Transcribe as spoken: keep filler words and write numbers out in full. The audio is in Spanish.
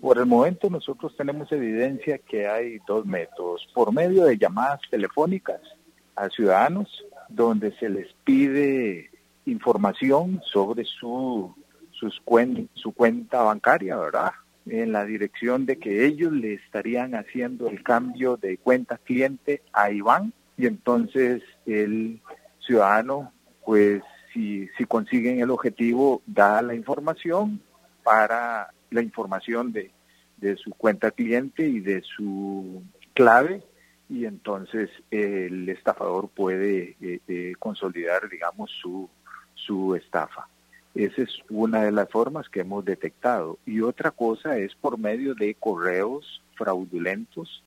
Por el momento nosotros tenemos evidencia que hay dos métodos. Por medio de llamadas telefónicas a ciudadanos, donde se les pide información sobre su, sus cuen, su cuenta bancaria, ¿verdad? En la dirección de que ellos le estarían haciendo el cambio de cuenta cliente a Iván, y entonces el ciudadano, pues si, si consiguen el objetivo, da la información para la información de, de su cuenta cliente y de su clave, y entonces eh, el estafador puede eh, eh, consolidar, digamos, su, su estafa. Esa es una de las formas que hemos detectado. Y otra cosa es por medio de correos fraudulentos